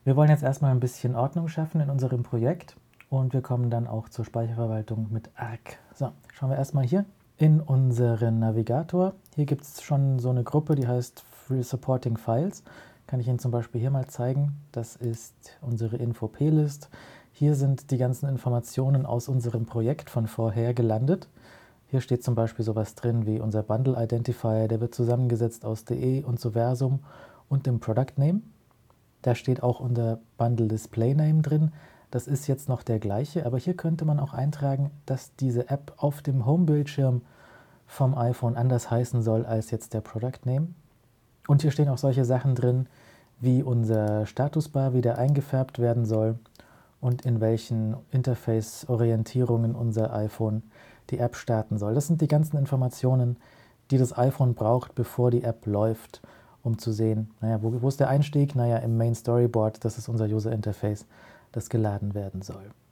Wir wollen jetzt erstmal ein bisschen Ordnung schaffen in unserem Projekt und wir kommen dann auch zur Speicherverwaltung mit Arc. So, schauen wir erstmal hier in unseren Navigator. Hier gibt es schon so eine Gruppe, die heißt Free Supporting Files. Kann ich Ihnen zum Beispiel hier mal zeigen. Das ist unsere Info-Plist. Hier sind die ganzen Informationen aus unserem Projekt von vorher gelandet. Hier steht zum Beispiel sowas drin wie unser Bundle Identifier, der wird zusammengesetzt aus DE und Soversum und dem Product Name. Da steht auch unser Bundle Display Name drin. Das ist jetzt noch der gleiche, aber hier könnte man auch eintragen, dass diese App auf dem Home-Bildschirm vom iPhone anders heißen soll als jetzt der Product Name. Und hier stehen auch solche Sachen drin, wie unser Statusbar wieder eingefärbt werden soll und in welchen Interface-Orientierungen unser iPhone die App starten soll. Das sind die ganzen Informationen, die das iPhone braucht, bevor die App läuft, um zu sehen, naja, wo ist der Einstieg? Naja, im Main Storyboard, das ist unser User Interface, das geladen werden soll.